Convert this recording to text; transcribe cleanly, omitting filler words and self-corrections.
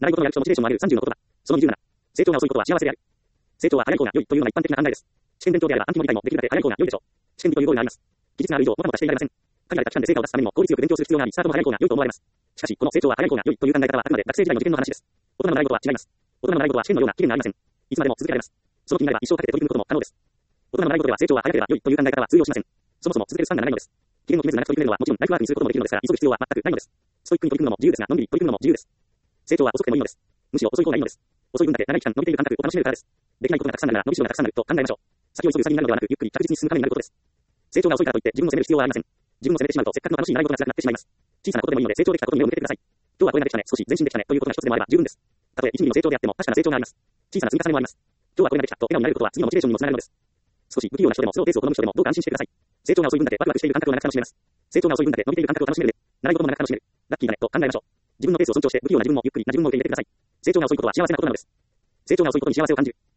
習い事のやる気とモチベーションも上げる30の言葉。その27。成長が遅いことは幸せである。成長は早い方が良いというのが一般的な考えです。試験勉強であれば暗記も理解もできるだけ早い方が良いでしょう。試験日というゴールがあります。期日がある以上、もたもたしていられません。限られた期間で成果を出すためにも効率よく勉強する必要があり、スタートも早い方が良いと思われます。しかし、この成長は早い方が良いという考え方はあくまで学生時代の受験の話です。大人の習い事は違います。大人の習い事は試験のような期限がありません。いつまでも続けられます。その気になれば一生かけて取り組むことも可能です。大人の習い事では成長は早ければ良いという考え方は通用しません。そもそも続けるスパンが長いのです。期限を決めず長く取り組めるのはもちろんライフワークにすることもできるのですが、急ぐ必要は全くないのです。ストイックに取り組むのも自由ですが、のんびり取り組むのも自由です。成長は遅くてもいいのです。むしろ遅い方がいいのです。遅い分だけ長い期間伸びている感覚を楽しめるからです。できないことがたくさんなるなら伸びしろがたくさんあると考えましょう。先を急ぐウサギになるのではなく、ゆっくり着実に進む亀になることです。成長が遅いからといって自分を責める必要はありません。自分を責めてしまうとせっかくの楽しい習い事が辛くなってしまいます。小さなことでもいいので成長できたことに目を向けてください。今日はこれができたね、少し前進できたねということが一つでもあれば十分です。たとえ1ミリの成長であっても確かな成長があります。小さな積み重ねもあります。今日はこれができたと笑顔になることは次のモチベーションにもつながるのです。少し不器用な人でもスローペースを好む人でもどうか安心してください。成長が遅い分だけワクワクしている感覚を長く楽しめます。成長が遅い分だけ伸びている感覚を楽しめる。習い事も長く楽しめる。ラッキーだねと考えましょう。自分のペースを尊重して不器用な自分もゆっくりな自分も受け入れてください。成長が遅いことは幸せなことなのです。成長が遅いことに幸せを感じる。